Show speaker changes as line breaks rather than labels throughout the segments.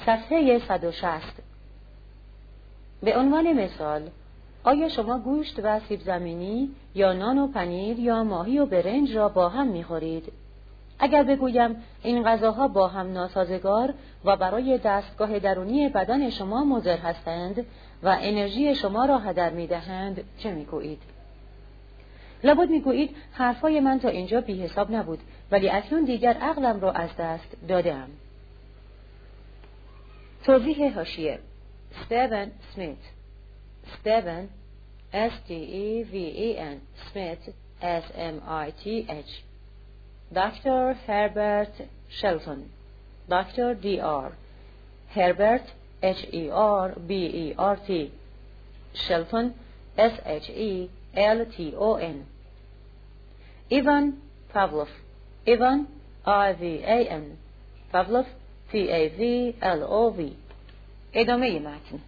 صفحه 160. به عنوان مثال، آیا شما گوشت و سیب زمینی یا نان و پنیر یا ماهی و برنج را با هم می‌خورید؟ اگر بگویم این غذاها با هم ناسازگار و برای دستگاه درونی بدن شما مضر هستند و انرژی شما را هدر می‌دهند، چه می‌گویید؟ لابد می‌گویید حرفای من تا اینجا بی حساب نبود، ولی اکنون دیگر عقلم را از دست دادم. توضیح حاشیه: استیون سمیت، استیون S-T-E-V-E-N Smith S-M-I-T-H، دکتر هربرت شلتون، دکتر D.R. هربرت H-E-R-B-E-R-T، شلتون S-H-E-L-T-O-N، ایوان پاولوف، ایوان I-V-A-N، پاولوف P-A-V-L-O-V. ادامه متن.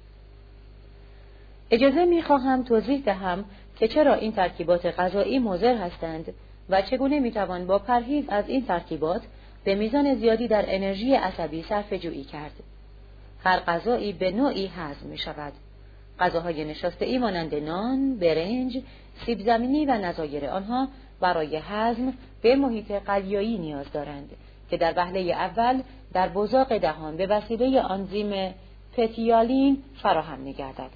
اجازه می‌خواهم توضیح دهم که چرا این ترکیبات غذایی مضر هستند و چگونه می‌توان با پرهیز از این ترکیبات به میزان زیادی در انرژی عصبی صرفه‌جویی کرد. هر غذایی به نوعی هضم می‌شود. غذاهای نشاسته‌ای مانند نان، برنج، سیب زمینی و نظایر آنها برای هضم به محیط قلیایی نیاز دارند که در وهله اول در بزاق دهان به وسیله آنزیم پتیالین فراهم می‌گردد.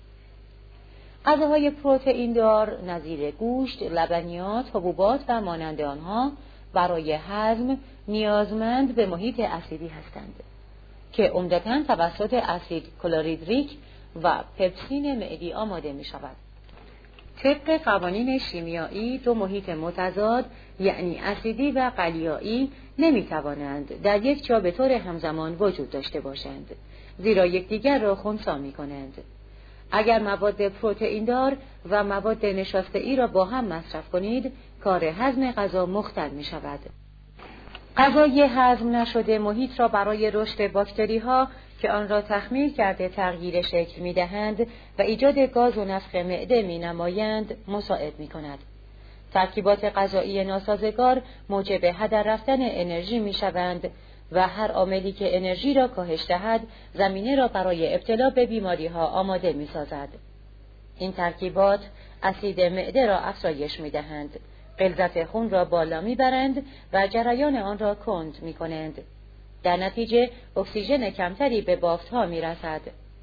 غذاهای پروتئین دار نظیر گوشت، لبنیات، حبوبات و مانند آنها برای هضم نیازمند به محیط اسیدی هستند که عمدتاً توسط اسید کلوریدریک و پپسین معدی آماده می شود. طبق قوانین شیمیایی دو محیط متضاد یعنی اسیدی و قلیایی نمی توانند در یک جا به طور همزمان وجود داشته باشند، زیرا یکدیگر را خنثی می کنند. اگر مواد پروتئین دار و مواد نشاسته‌ای را با هم مصرف کنید، کار هضم غذا مختل می شود. غذای هضم نشده محیط را برای رشد باکتری‌ها که آن را تخمیر کرده تغییر شکل می دهند و ایجاد گاز و نفخ معده می نمایند مساعد می کند. ترکیبات غذایی ناسازگار موجب هدر رفتن انرژی می شوند و هر عاملی که انرژی را کاهش دهد زمینه را برای ابتلا به بیماری ها آماده می سازد. این ترکیبات اسید معده را افزایش می دهند، غلظت خون را بالا می برند و جریان آن را کند می کنند. در نتیجه اکسیژن کمتری به بافت ها می رسد.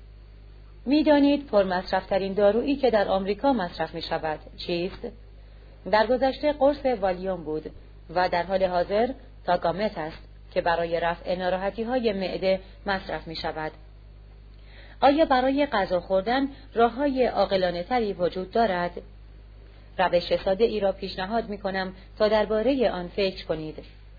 می دانید پرمصرفترین دارویی که در آمریکا مصرف می شود چیست؟ در گذشته قرص والیوم بود و در حال حاضر تاگامت است که برای رفع ناراحتی‌های معده مصرف می‌شود. آیا برای غذا خوردن راه‌های عاقلانه‌تری وجود دارد؟ روش ساده‌ای را پیشنهاد می‌کنم تا درباره آن فکر کنید.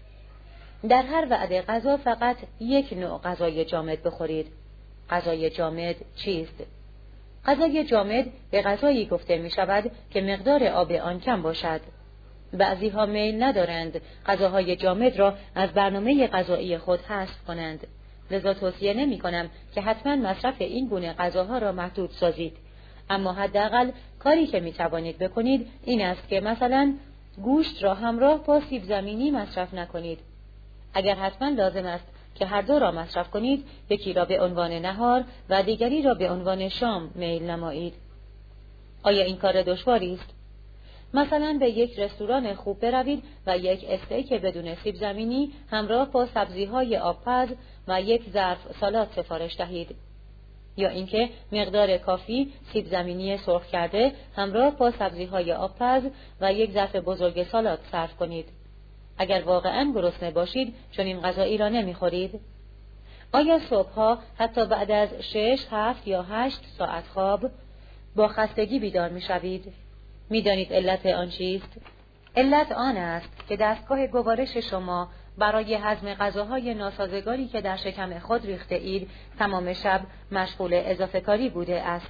در هر وعده غذا فقط یک نوع غذای جامد بخورید. غذای جامد چیست؟ غذای جامد به غذایی گفته می‌شود که مقدار آب آن کم باشد. بعضی‌ها میل ندارند غذاهای جامد را از برنامه غذایی خود حذف کنند. لذا توصیه نمی‌کنم که حتما مصرف این گونه غذاها را محدود سازید. اما حداقل کاری که می‌توانید بکنید این است که مثلا گوشت را همراه با سیب زمینی مصرف نکنید. اگر حتما لازم است که هر دو را مصرف کنید، یکی را به عنوان نهار و دیگری را به عنوان شام میل نمایید. آیا این کار دشواری است؟ مثلا به یک رستوران خوب بروید و یک استیک بدون سیب زمینی همراه با سبزی‌های آبپز و یک ظرف سالاد سفارش دهید. یا اینکه مقدار کافی سیب زمینی سرخ کرده همراه با سبزی‌های آبپز و یک ظرف بزرگ سالاد صرف کنید. اگر واقعاً گرسنه باشید چون این غذایی را نمی‌خورید؟ آیا صبح‌ها حتی بعد از 6، 7 یا 8 ساعت خواب با خستگی بیدار می‌شوید؟ می‌دانید علت آن چیست؟ علت آن است که دستگاه گوارش شما برای هضم غذاهای ناسازگاری که در شکم خود ریخته اید تمام شب مشغول اضافه کاری بوده است.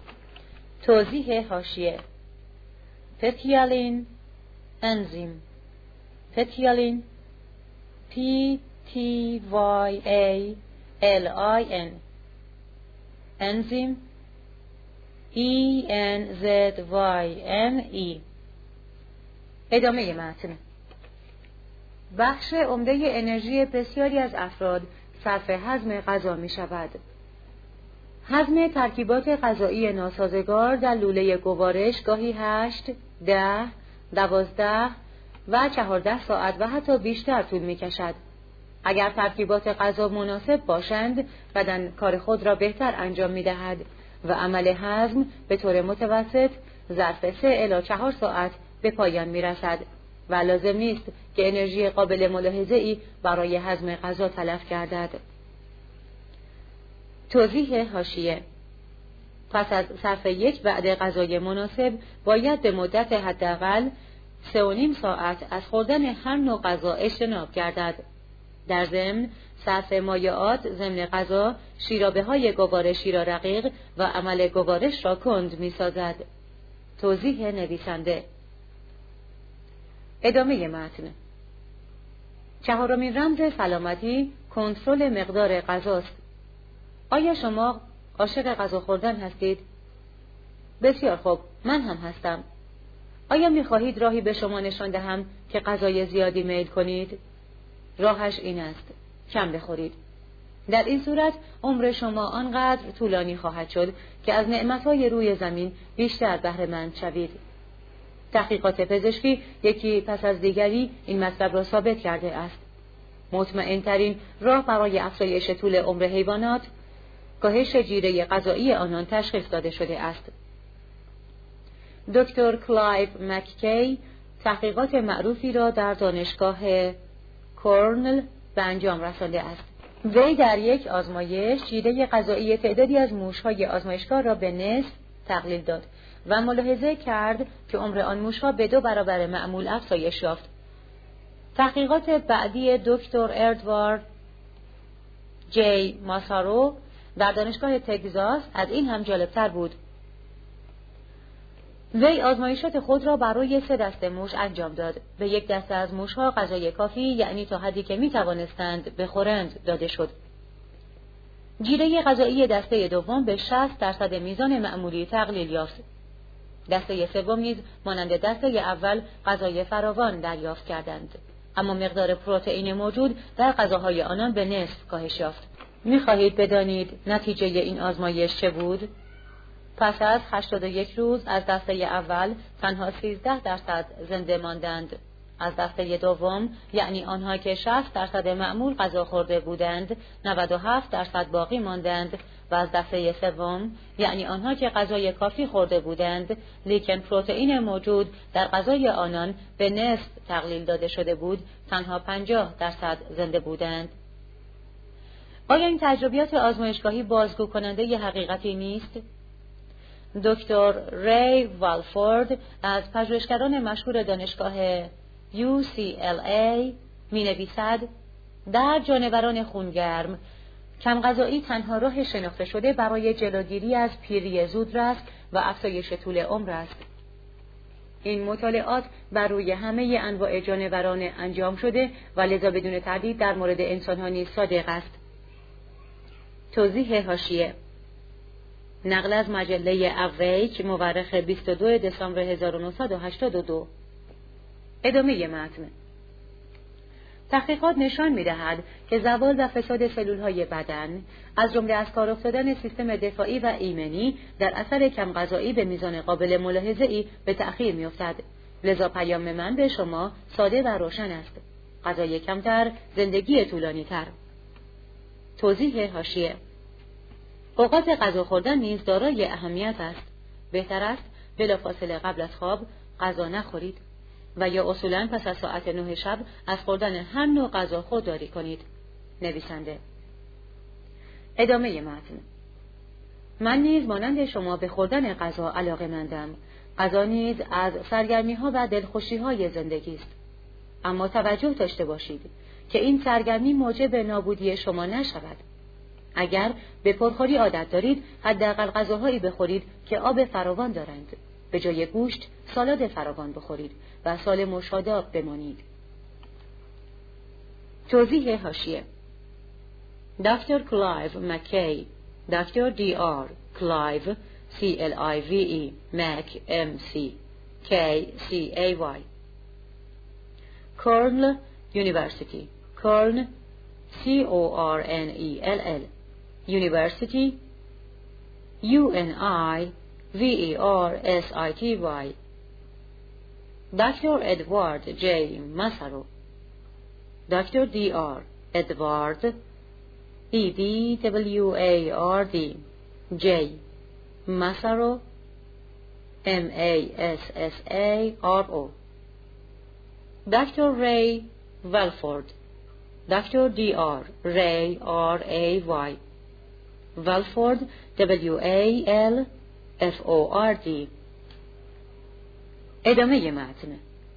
توضیح حاشیه: پتیالین انزیم، پتیالین P-T-Y-A-L-I-N، انزیم E-N-Z-Y-M-E. ادامه متن. بخش عمده انرژی بسیاری از افراد صرف هضم غذا می شود. هضم ترکیبات غذایی ناسازگار در لوله گوارش گاهی 8، 10، 12 و 14 ساعت و حتی بیشتر طول می کشد. اگر ترکیبات غذا مناسب باشند، بدن کار خود را بهتر انجام می دهد و عمل هضم به طور متوسط ظرف 3 الی 4 ساعت به پایان می رسد و لازم نیست که انرژی قابل ملاحظه‌ای برای هضم غذا تلف گردد. توضیح حاشیه: پس از صرف یک وعده غذای مناسب باید به مدت حداقل 3.5 ساعت از خوردن هر نوع غذا اجتناب گردد. در ضمن صرف مایعات ضمن غذا شیرابه‌های گوارشی را رقیق و عمل گوارش را کند می‌سازد. توضیح نویسنده. ادامه متن. چهارمین رمز سلامتی کنترل مقدار غذاست. آیا شما عاشق غذا خوردن هستید؟ بسیار خوب، من هم هستم. آیا می‌خواهید راهی به شما نشان دهم که غذای زیادی میل کنید؟ راهش این است: کم بخورید. در این صورت عمر شما آنقدر طولانی خواهد شد که از نعمتهای روی زمین بیشتر بهره مند شوید. تحقیقات پزشکی یکی پس از دیگری این مطلب را ثابت کرده است. مطمئن ترین راه برای افزایش طول عمر حیوانات کاهش جیره غذایی آنان تشخیص داده شده است. دکتر کلایو مککی تحقیقات معروفی را در دانشگاه کورنل به انجام رسانده است. وی در یک آزمایش جیره غذایی تعدادی از موش‌های آزمایشگاه را به نصف تقلیل داد و ملاحظه کرد که عمر آن موش‌ها به 2 برابر معمول افزایش یافت. تحقیقات بعدی دکتر ادوارد جی ماسارو در دانشگاه تگزاس از این هم جالبتر بود. وی آزمایشات خود را برای 3 دسته موش انجام داد. به یک دسته از موش‌ها غذای کافی، یعنی تا حدی که می‌توانستند بخورند، داده شد. جیره غذایی دسته دوم به 60% میزان معمولی تقلیل یافت. دسته سوم نیز مانند دسته اول غذای فراوان دریافت کردند، اما مقدار پروتئین موجود در غذاهای آنان به نصف کاهش یافت. می‌خواهید بدانید نتیجه این آزمایش چه بود؟ پس از 81 روز از دسته اول تنها 13% زنده ماندند. از دسته دوم، یعنی آنها که 60% معمول غذا خورده بودند، 97% باقی ماندند و از دسته سوم، یعنی آنها که غذای کافی خورده بودند لیکن پروتئین موجود در غذای آنان به نصف تقلیل داده شده بود، تنها 50% زنده بودند. آیا این تجربیات آزمایشگاهی بازگو کننده ی حقیقتی نیست؟ دکتر ری والفورد از پژوهشگران مشهور دانشگاه UCLA می نویسد: در جانوران خونگرم کم غذایی تنها راه شناخته شده برای جلوگیری از پیری زودرس و افزایش طول عمر است. این مطالعات بر روی همه انواع جانوران انجام شده و لذا بدون تردید در مورد انسان‌ها نیز صادق است. توضیح حاشیه: نقل از مجله اویک مورخ 22 دسامبر 1982. ادامه متن. تحقیقات نشان می‌دهد که زوال و فساد سلول‌های بدن از جمله از کار افتادن سیستم دفاعی و ایمنی در اثر کم غذایی به میزان قابل ملاحظه‌ای به تأخیر می‌افتد. لذا پیام من به شما ساده و روشن است: غذای کمتر، زندگی طولانی‌تر. توضیح حاشیه: اوقات غذا خوردن نیز دارای اهمیت است. بهتر است بلافاصله قبل از خواب غذا نخورید و یا اصولاً پس از ساعت 9 شب از خوردن هر نوع غذا خودداری کنید. نویسنده. ادامه متن. من نیز مانند شما به خوردن غذا علاقه‌مندم. غذا نیز از سرگرمی‌ها و دلخوشی‌های زندگی است. اما توجه داشته باشید که این سرگرمی موجب نابودی شما نشود. اگر به پرخوری عادت دارید، حداقل غذاهایی بخورید که آب فراوان دارند. به جای گوشت، سالاد فراوان بخورید و سالم و شاداب بمانید. توضیح حاشیه: دکتر کلایو مکی، دکتر دی آر کلایو CLIVE مک MC KCAY، کورنل یونیورسیتی، کورن CORNELL University UNIVERSITY Dr. Edward J. Massaro Dr. D.R. Edward EDWARD J. Massaro MASSARO Dr. Ray Walford Dr. D.R. Ray RAY Walford WALFORD ادامه متن.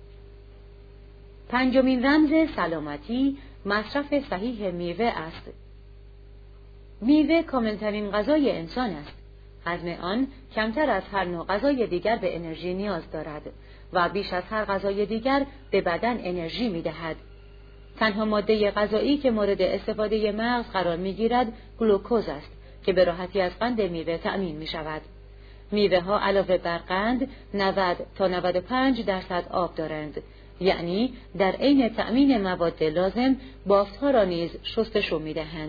پنجمین رمز سلامتی مصرف صحیح میوه است. میوه کاملترین غذای انسان است. هضم آن کمتر از هر نوع غذای دیگر به انرژی نیاز دارد و بیش از هر غذای دیگر به بدن انرژی می‌دهد. تنها ماده غذایی که مورد استفاده مغز قرار می‌گیرد گلوکوز است که به راحتی از قند میوه تأمین می‌شود. میوه ها علاوه بر قند 90 تا 95% آب دارند، یعنی در عین تأمین مواد لازم بافت‌ها را نیز شستشو می‌دهند.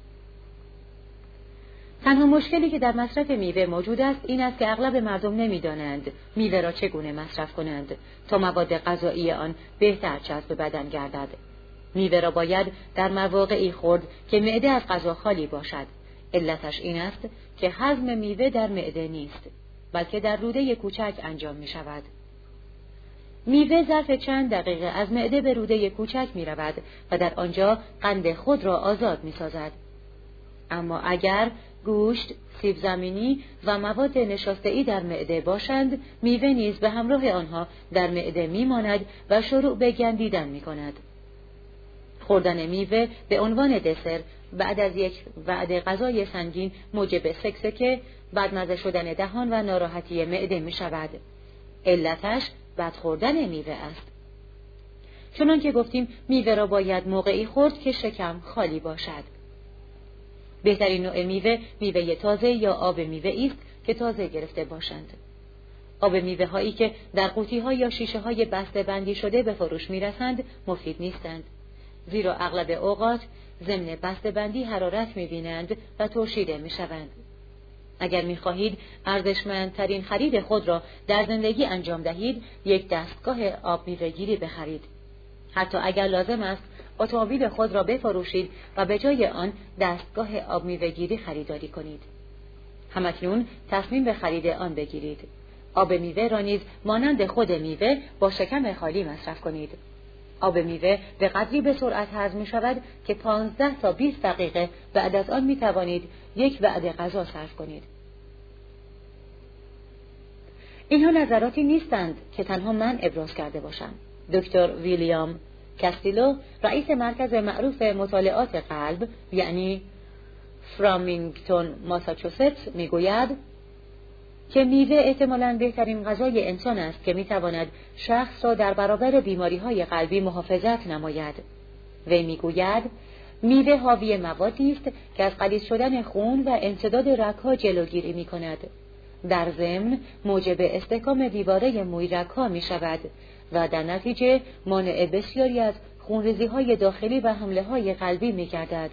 تنها مشکلی که در مصرف میوه موجود است این است که اغلب مردم نمی‌دانند میوه را چگونه مصرف کنند تا مواد غذایی آن بهتر جذب بدن گردد. میوه را باید در مواقعی خورد که معده از غذا خالی باشد. علتش این است که هضم میوه در معده نیست، بلکه در روده کوچک انجام می شود. میوه ظرف چند دقیقه از معده به روده کوچک می رود و در آنجا قند خود را آزاد می سازد. اما اگر گوشت، سیب زمینی و مواد نشاسته‌ای در معده باشند، میوه نیز به همراه آنها در معده می ماند و شروع به گندیدن می کند. خوردن میوه به عنوان دسر بعد از یک وعده غذای سنگین موجب سکسکه، بدمزه شدن دهان و ناراحتی معده می شود. علتش بد خوردن میوه است. چنان که گفتیم میوه را باید موقعی خورد که شکم خالی باشد. بهترین نوع میوه میوه تازه یا آب میوه است که تازه گرفته باشند. آب میوه هایی که در قوطی ها یا شیشه های بسته بندی شده به فروش می رسند مفید نیستند، زیرا اغلب اوقات ضمن بسته بندی حرارت می بینند و ترشیده می شوند. اگر می خواهید ارزشمندترین خرید خود را در زندگی انجام دهید، یک دستگاه آب میوه گیری بخرید. حتی اگر لازم است اتومبیل خود را بفروشید و به جای آن دستگاه آب میوه گیری خریداری کنید. همکنون تصمیم به خرید آن بگیرید. آب میوه را نیز مانند خود میوه با شکم خالی مصرف کنید. آب میوه به قدری به سرعت هضم می شود که 15 تا 20 دقیقه بعد از آن می توانید یک وعده غذا صرف کنید. اینها نظراتی نیستند که تنها من ابراز کرده باشم. دکتر ویلیام کاستیلو، رئیس مرکز معروف مطالعات قلب یعنی فرامینگتون ماساچوست، میگوید که میوه احتمالاً بهترین غذای انسان است که میتواند شخص را در برابر بیماری‌های قلبی محافظت نماید. وی میگوید میوه حاوی موادی است که از غلیظ شدن خون و انسداد رگ‌ها جلوگیری میکند. در ضمن موجب استحکام دیواره موی رگ‌ها میشود و در نتیجه مانع بسیاری از خونریزی‌های داخلی و حمله‌های قلبی می‌گردد.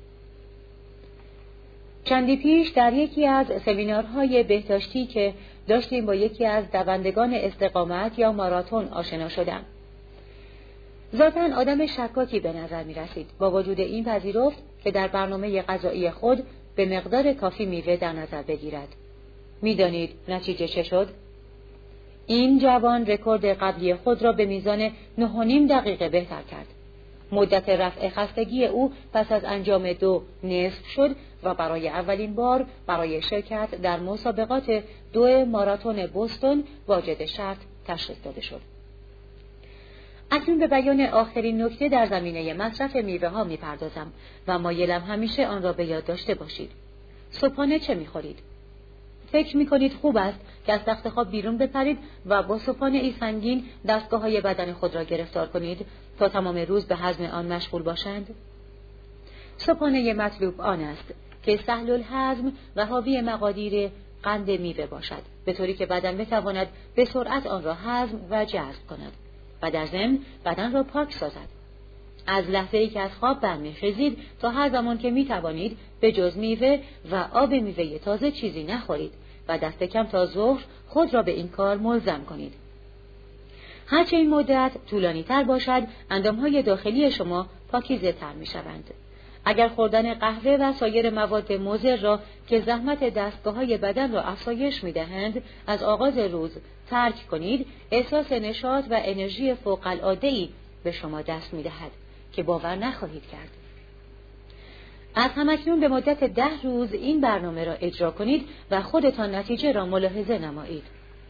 چندی پیش در یکی از سمینارهای بهداشتی که داشتیم با یکی از دوندگان استقامت یا ماراتون آشنا شدم. ذاتاً آدم شکاکی به نظر می رسید. با وجود این پذیرفت که در برنامه غذایی خود به مقدار کافی میوه در نظر بگیرد. می دانید نتیجه چه شد؟ این جوان رکورد قبلی خود را به میزان 9.5 دقیقه بهتر کرد. مدت رفع خستگی او پس از انجام 2 نصف شد و برای اولین بار برای شرکت در مسابقات 2 ماراتون بوستون واجد شرط تشخیص داده شد. اکنون به بیان آخرین نکته در زمینه مصرف میوه ها می پردازم و مایلم همیشه آن را به یاد داشته باشید. صبحانه چه می خورید؟ فکر می کنید خوب است که از تخت خواب بیرون بپرید و با صبحانه ای سنگین دستگاه های بدن خود را گرفتار کنید تا تمام روز به هضم آن مشغول باشند؟ صبحانه مطلوب آن است که سهل الهضم و حاوی مقادیر قند میوه باشد، به طوری که بدن بتواند به سرعت آن را هضم و جذب کند و در ضمن بدن را پاک سازد. از لحظه‌ای که از خواب برمیخیزید تا هر زمان که میتوانید به جز میوه و آب میوه تازه چیزی نخورید و دست کم تا ظهر خود را به این کار ملزم کنید. هرچه این مدت طولانی تر باشد، اندامهای داخلی شما پاکیزه تر می شوند. اگر خوردن قهوه و سایر مواد مضر را که زحمت دستگاه‌های بدن را افزایش می دهند از آغاز روز ترک کنید، احساس نشاط و انرژی فوق‌العاده‌ای به شما دست می دهد که باور نخواهید کرد. از همکنون به مدت 10 روز این برنامه را اجرا کنید و خودتان نتیجه را ملاحظه نمایید.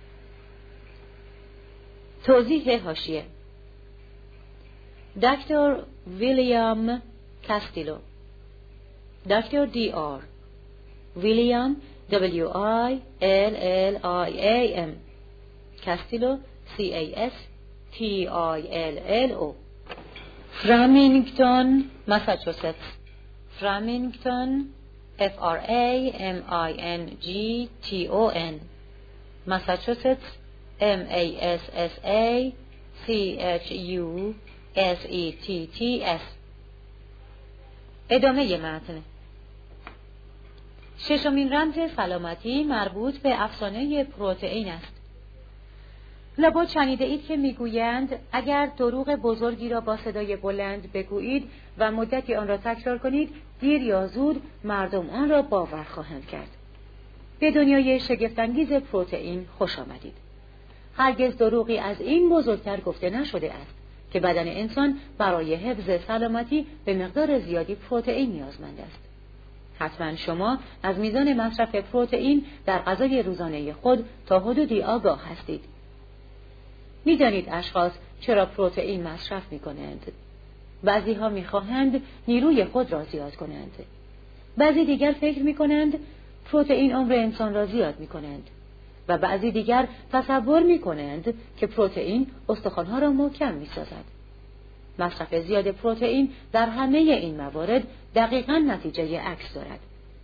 توضیح حاشیه: دکتر ویلیام کاستیلو، دکتر DR ویلیام WILLIAM کاستیلو CASTILLO، فرامینگتون ماساچوستس، فرامینگتون FRAMINGTON، ماساچوستس MASSACHUSETTS. ادامه متن. ششمین رمز سلامتی مربوط به افسانه پروتئین است. لابد شنیده اید که میگویند اگر دروغ بزرگی را با صدای بلند بگویید و مدتی آن را تکرار کنید، دیر یا زود مردم آن را باور خواهند کرد. به دنیای شگفت‌انگیز پروتئین خوش آمدید. هرگز دروغی از این بزرگتر گفته نشده است که بدن انسان برای حفظ سلامتی به مقدار زیادی پروتئین نیازمند است. حتما شما از میزان مصرف پروتئین در غذای روزانه خود تا حدودی آگاه هستید. می‌دانید اشخاص چرا پروتئین مصرف می‌کنند؟ بعضی‌ها می‌خواهند نیروی خود را زیاد کنند. بعضی دیگر فکر می‌کنند پروتئین عمر انسان را زیاد می‌کنند. و بعضی دیگر تصور می‌کنند که پروتئین استخوان‌ها را محکم می‌سازد. مصرف زیاد پروتئین در همه این موارد دقیقاً نتیجه عکس دارد.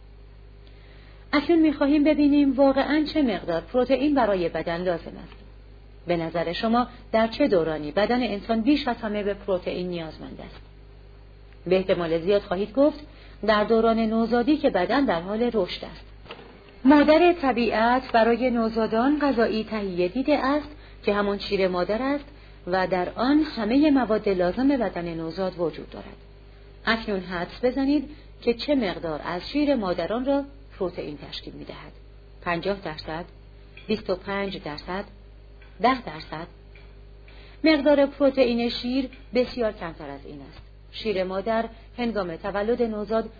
اکنون می‌خواهیم ببینیم واقعاً چه مقدار پروتئین برای بدن لازم است. به نظر شما در چه دورانی بدن انسان بیش از همه به پروتئین نیازمند است؟ به احتمال زیاد خواهید گفت در دوران نوزادی که بدن در حال رشد است. مادر طبیعت برای نوزادان غذایی تهیه دیده است که همان شیر مادر است و در آن همه مواد لازم بدن نوزاد وجود دارد. اکنون حدس بزنید که چه مقدار از شیر مادران را پروتئین تشکیل می‌دهد. 50%، 25%، 10%. مقدار پروتئین شیر بسیار کمتر از این است. شیر مادر هنگام تولد نوزاد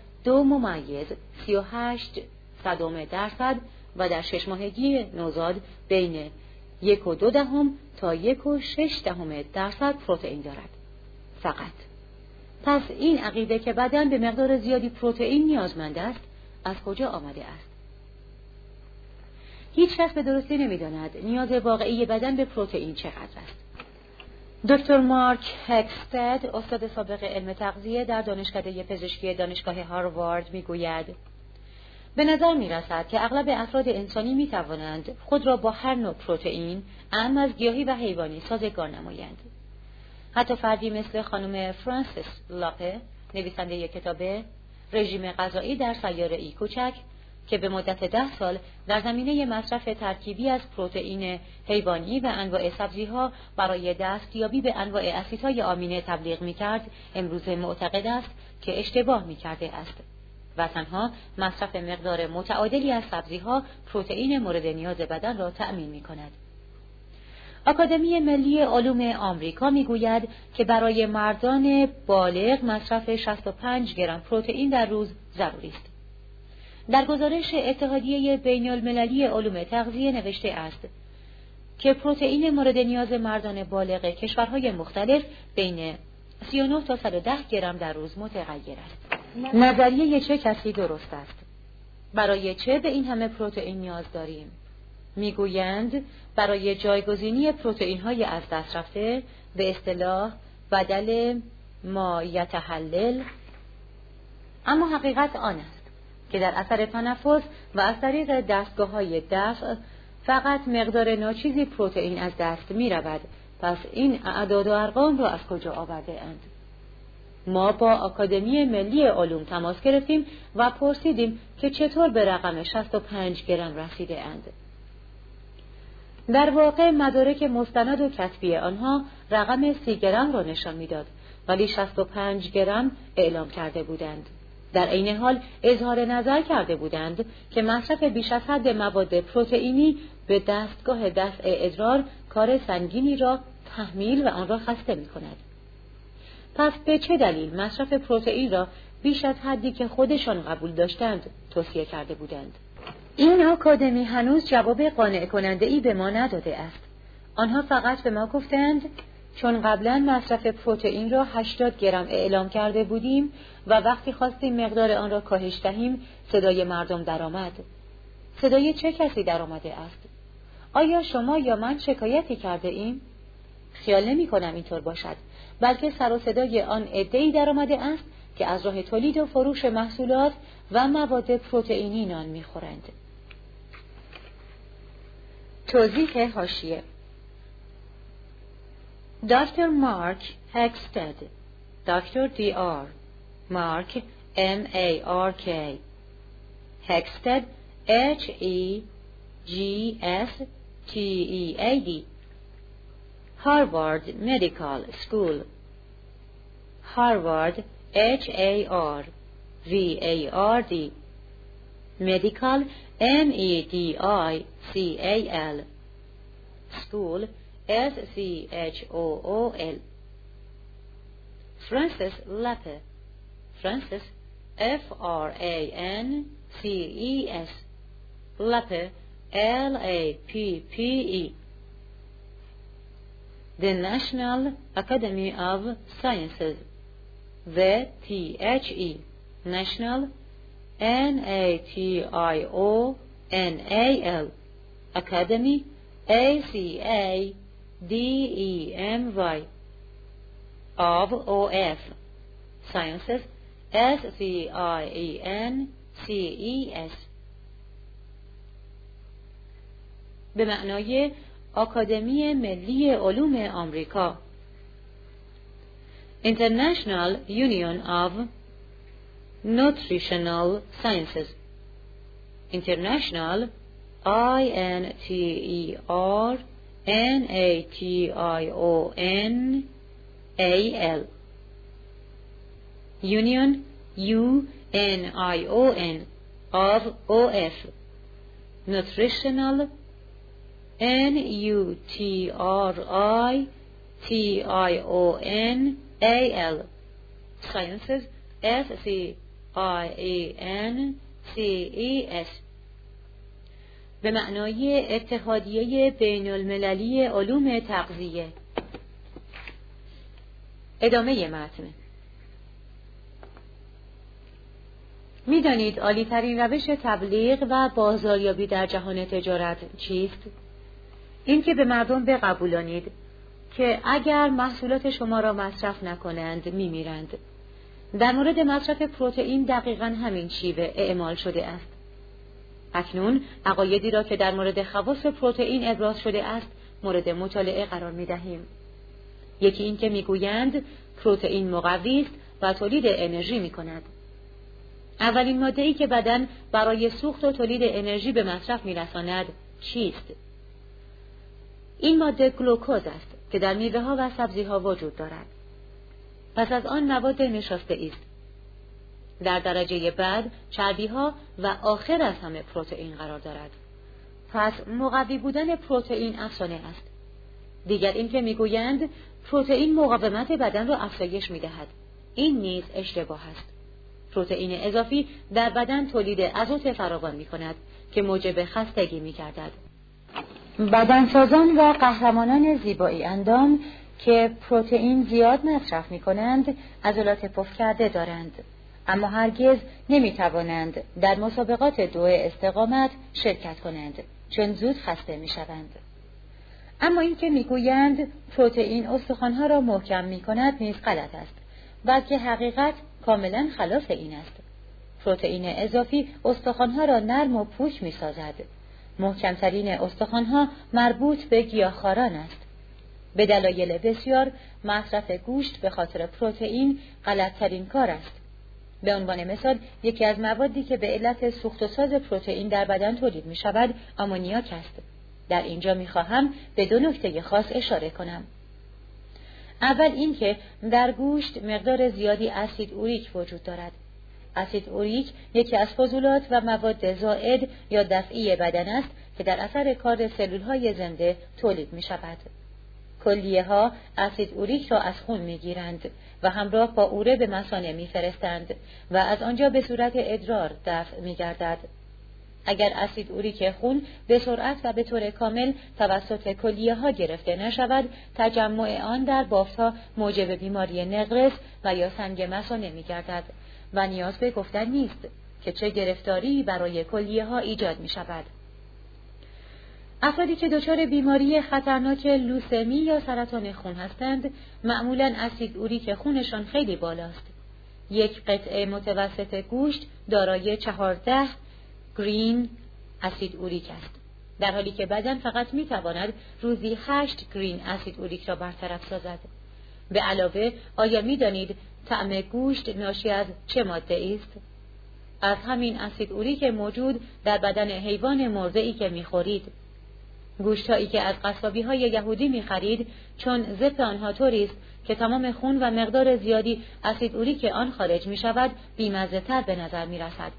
2.38% و در 6 ماهگی نوزاد بین 1.2 تا 1.6% پروتئین دارد. فقط. پس این عقیده که بدن به مقدار زیادی پروتئین نیازمند است، از کجا آمده است؟ هیچ کس به درستی نمی‌داند نیاز واقعی بدن به پروتئین چقدر است. دکتر مارک هکستد، استاد سابق علم تغذیه در دانشکده پزشکی دانشگاه هاروارد میگوید به نظر می‌رسد که اغلب افراد انسانی می‌توانند خود را با هر نوع پروتئین، اعم از گیاهی و حیوانی، سازگار نمایند. حتی فردی مثل خانم فرانسیس لاپه، نویسنده کتاب رژیم غذایی در سیاره‌ای کوچک، که به مدت 10 سال در زمینه مصرف ترکیبی از پروتئین حیوانی و انواع سبزی‌ها برای دستیابی به انواع اسیدهای آمینه تبلیغ می‌کرد، امروز معتقد است که اشتباه می‌کرده است و تنها مصرف مقدار متعادلی از سبزی‌ها پروتئین مورد نیاز بدن را تأمین می‌کند. آکادمی ملی علوم آمریکا می‌گوید که برای مردان بالغ مصرف 65 گرم پروتئین در روز ضروری است. در گزارش اتحادیه بین المللی علوم تغذیه نوشته است که پروتئین مورد نیاز مردان بالغ کشورهای مختلف بین 39 تا 110 گرم در روز متغیر است. نظریه چه کسی درست است؟ برای چه به این همه پروتئین نیاز داریم؟ میگویند برای جایگزینی پروتئین‌های از دست رفته، به اصطلاح بدل ما یتحلل. اما حقیقت آن است که در اثر تنفس و از طریق دستگاه‌های دفع فقط مقدار ناچیزی پروتئین از دست می رود. پس این اعداد و ارقام را از کجا آورده اند؟ ما با آکادمی ملی علوم تماس گرفتیم و پرسیدیم که چطور به رقم 65 گرم رسیده اند. در واقع مدارک مستند و کتبی آنها رقم 30 گرم را نشان میداد، ولی 65 گرم اعلام کرده بودند. در عین حال اظهار نظر کرده بودند که مصرف بیش از حد مواد پروتئینی به دستگاه دفع ادرار کار سنگینی را تحمیل و آن را خسته می کند. پس به چه دلیل مصرف پروتئین را بیش از حدی که خودشان قبول داشتند توصیه کرده بودند؟ این آکادمی هنوز جواب قانع کننده‌ای به ما نداده است. آنها فقط به ما گفتند چون قبلا مصرف پروتئین را 80 گرم اعلام کرده بودیم و وقتی خواستیم مقدار آن را کاهش دهیم صدای مردم درآمد. صدای چه کسی درآمده است؟ آیا شما یا من شکایتی کرده ایم؟ خیال نمی کنم اینطور باشد، بلکه سر و صدای آن عده‌ای درآمده است که از راه تولید و فروش محصولات و مواد پروتئینی نان می‌خورند. توضیح حاشیه: Dr. Mark Hegstad, Dr. Dr. Mark M-A-R-K, Hegstad H-E-G-S-T-E-A-D, Harvard Medical School, Harvard H-A-R-V-A-R-D, Medical M-E-D-I-C-A-L, School S-C-H-O-O-L. Francis Lappe, Francis F-R-A-N-C-E-S, Lappe L-A-P-P-E. The National Academy of Sciences, the T-H-E, National N-A-T-I-O-N-A-L, Academy A-C-A-D-E-M-Y, of O-F, Sciences, S-C-I-E-N-C-E-S. به معنای آکادمی ملی علوم آمریکا. International Union of Nutritional Sciences. International I-N-T-E-R-N-A-T-I-O-N-A-L, Union U-N-I-O-N, of O-F, Nutritional N-U-T-R-I-T-I-O-N-A-L, Sciences, S-C-I-E-N-C-E-S. به معنای اتحادیه بین المللی علوم تغذیه. ادامه متن. می‌دانید عالی‌ترین روش تبلیغ و بازاریابی در جهان تجارت چیست؟ این که به مردم بقبولانید که اگر محصولات شما را مصرف نکنند می‌میرند. در مورد مصرف پروتئین دقیقاً همین شیوه اعمال شده است. اکنون عقایدی را که در مورد خواص پروتئین ابراز شده است مورد مطالعه قرار می‌دهیم. یکی این که می‌گویند پروتئین مقوی است و تولید انرژی می‌کند. اولین ماده‌ای که بدن برای سوخت و تولید انرژی به مصرف می‌رساند چیست؟ این ماده گلوکوز است که در میوه‌ها و سبزی‌ها وجود دارد. پس از آن مواد نشاسته است. در درجه بعد چربی‌ها و آخر از همه پروتئین قرار دارد. پس مقوی بودن پروتئین افسانه است. دیگر این که میگویند پروتئین مقاومت بدن را افزایش می‌دهد. این نیز اشتباه است. پروتئین اضافی در بدن تولید ازوت فراوان می‌کند که موجب خستگی می‌گردد. بدنسازان و قهرمانان زیبایی اندام که پروتئین زیاد مصرف می‌کنند عضلات پف کرده دارند، اما هرگز نمی‌توانند در مسابقات دوئ استقامت شرکت کنند چون زود خسته می‌شوند. اما این که می‌گویند پروتئین استخوان‌ها را محکم می‌کند نیز غلط است، بلکه حقیقت کاملا خلاف این است. پروتئین اضافی استخوان‌ها را نرم و پوچ می‌سازد. محکم‌ترین استخوان‌ها مربوط به گیاهخواران است. به دلایل بسیار مصرف گوشت به خاطر پروتئین غلط‌ترین کار است. به عنوان مثال یکی از موادی که به علت سوخت و ساز پروتئین در بدن تولید می شود آمونیاک است. در اینجا می خواهم به دو نکته خاص اشاره کنم. اول اینکه در گوشت مقدار زیادی اسید اوریک وجود دارد. اسید اوریک یکی از فضولات و مواد زائد یا دفعی بدن است که در اثر کار سلولهای زنده تولید می شود. کلیه ها اسید اوریک را از خون می گیرند و همراه با اوره به مثانه می فرستند و از آنجا به صورت ادرار دفع می گردد. اگر اسید اوریک خون به سرعت و به طور کامل توسط کلیه ها گرفته نشود، تجمع آن در بافت‌ها موجب بیماری نقرس و یا سنگ مثانه می گردد و نیاز به گفتن نیست که چه گرفتاری برای کلیه ها ایجاد می شود. افرادی که دچار بیماری خطرناک لوسمی یا سرطان خون هستند، معمولاً اسید اوریک خونشان خیلی بالاست. یک قطعه متوسط گوشت دارای 14 گرین اسید اوریک است، در حالی که بدن فقط می‌تواند روزی 8 گرین اسید اوریک را برطرف سازد. به علاوه آیا می‌دانید طعم گوشت ناشی از چه ماده است؟ از همین اسید اوریک موجود در بدن حیوان مرده‌ای که می‌خورید. گوشت‌هایی که از قصابی‌های یهودی می‌خرید چون ذبح آنها طوری است که تمام خون و مقدار زیادی اسید اوریک آن خارج می‌شود، بی‌مزه‌تر به نظر می‌رسد.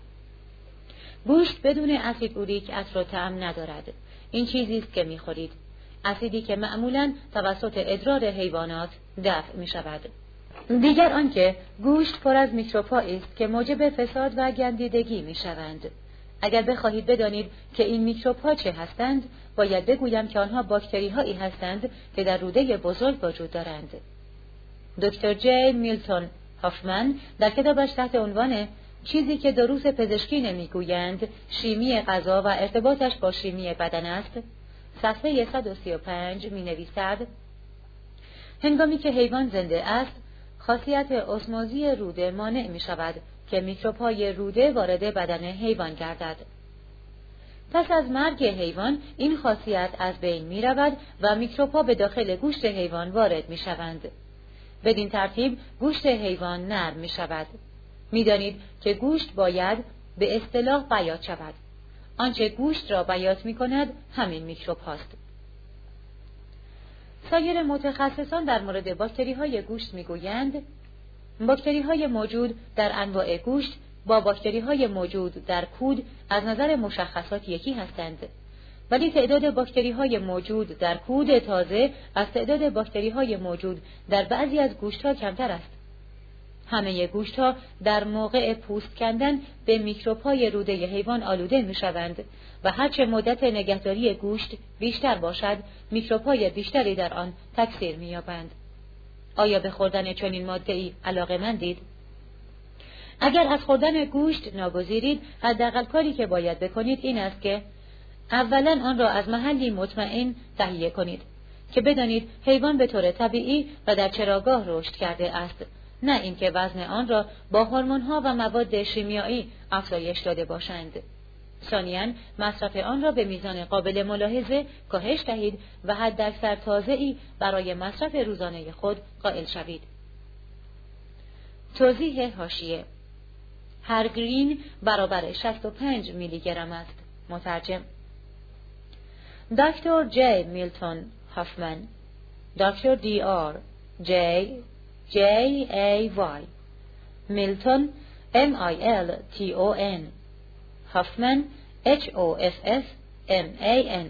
گوشت بدون اسید اوریک عطر و طعم ندارد. این چیزی است که می‌خورید، اسیدی که معمولاً توسط ادرار حیوانات دفع می‌شود. دیگر آنکه گوشت پر از میکروب‌هایی است که موجب فساد و گندیدگی می‌شوند. اگر بخواهید بدانید که این میکروب‌ها چه هستند، باید بگویم که آنها باکتری‌هایی هستند که در روده بزرگ وجود دارند. دکتر جی میلتون هافمن در کتابش تحت عنوان چیزی که دروس پزشکی نمیگویند، شیمی غذا و ارتباطش با شیمی بدن است، صفحه 135 می‌نویسد: هنگامی که حیوان زنده است، خاصیت اسموزی روده مانع می‌شود که میکروب‌های روده وارد بدن حیوان گردد. پس از مرگ حیوان این خاصیت از بین می‌رود و میکروب‌ها به داخل گوشت حیوان وارد می‌شوند. بدین ترتیب گوشت حیوان نرم می‌شود. می‌دانید که گوشت باید به اصطلاح بیاض شود. آنچه گوشت را بیاض می‌کند همین میکروب هاست. سایر متخصصان در مورد باکتری‌های گوشت می‌گویند باکتری‌های موجود در انواع گوشت با باکتری‌های موجود در کود از نظر مشخصات یکی هستند، ولی تعداد باکتری‌های موجود در کود تازه از تعداد باکتری‌های موجود در بعضی از گوشت‌ها کمتر است. همه گوشت‌ها در موقع پوست کندن به میکروب‌های روده حیوان آلوده می‌شوند و هرچه مدت نگهداری گوشت بیشتر باشد، میکروب‌های بیشتری در آن تکثیر می‌یابند. آیا به خوردن چنین ماده‌ای علاقه‌مندید؟ اگر از خوردن گوشت ناگزیرید، حداقل کاری که باید بکنید این است که اولاً آن را از محلی مطمئن تهیه کنید که بدانید حیوان به طور طبیعی و در چراگاه رشد کرده است، نه اینکه وزن آن را با هورمون‌ها و مواد شیمیایی افزایش داده باشند. ثانیاً مصرف آن را به میزان قابل ملاحظه کاهش دهید و حداکثر تازه‌ای برای مصرف روزانه خود قائل شوید. توضیح حاشیه: هر گرین برابر 65 میلی گرم است. مترجم: دکتر جی میلتون هافمن، دکتر دی آر J-A-Y میلتون M-I-L-T-O-N هافمن H-O-F-F-M-A-N.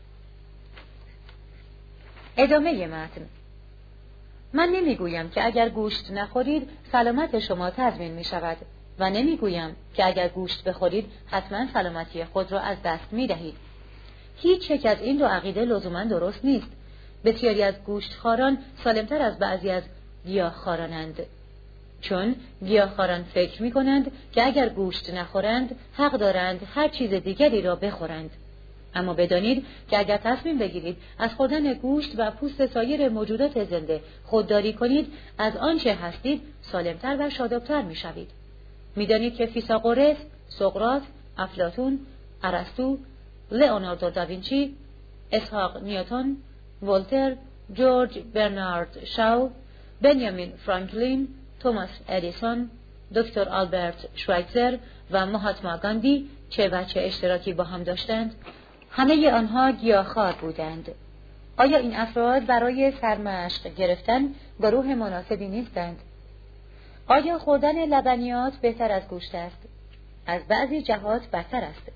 ادامه متن: من نمیگویم که اگر گوشت نخورید سلامت شما تضمین می شود و نمیگویم که اگر گوشت بخورید حتما سلامتی خود را از دست می دهید. هیچ یک از این دو عقیده لزوما درست نیست. بسیاری از گوشتخواران سالمتر از بعضی از گیاهخوارانند، چون گیاهخواران فکر می کنند که اگر گوشت نخورند حق دارند هر چیز دیگری را بخورند. اما بدانید که اگر تصمیم بگیرید از خوردن گوشت و پوست سایر موجودات زنده خودداری کنید، از آنچه هستید سالمتر و شادابتر می شوید. می دانید که فیثاغورس، سقراط، افلاطون، ارسطو، لئوناردو داوینچی، اسحاق نیوتن، ولتر، جورج برنارد شاو، بنیامین فرانکلین، توماس ادیسون، دکتر آلبرت شوایتزر و مهاتما گاندی چه وجه اشتراکی با هم داشتند؟ همه آنها گیاهخوار بودند. آیا این افراد برای سرمشق گرفتن گروه مناسبی نیستند؟ آیا خوردن لبنیات بهتر از گوشت است؟ از بعضی جهات بدتر است.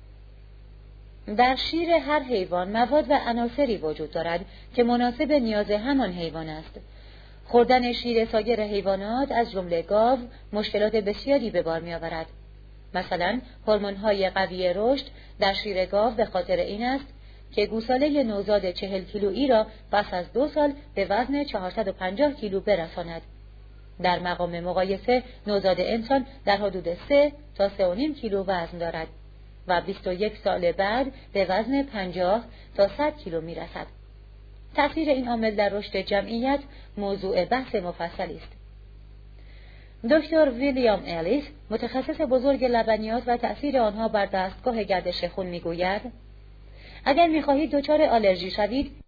در شیر هر حیوان مواد و عناصری وجود دارد که مناسب نیاز همان حیوان است. خوردن شیر سایر حیوانات از جمله گاو مشکلات بسیاری به بار می‌آورد. مثلا هورمون‌های قوی رشد در شیر گاو به خاطر این است که گوساله نوزاد 40 کیلویی را پس از 2 سال به وزن 450 کیلو برساند. در مقام مقایسه نوزاد انسان در حدود 3 تا 3.5 کیلو وزن دارد و 21 سال بعد به وزن 50 تا 100 کیلو میرسد. تأثیر این عامل در رشد جمعیت موضوع بحث مفصلی است. دکتر ویلیام الیس، متخصص بزرگ لبنیات و تأثیر آنها بر دستگاه گردش خون میگوید: اگر می‌خواهید دچار آلرژی شوید،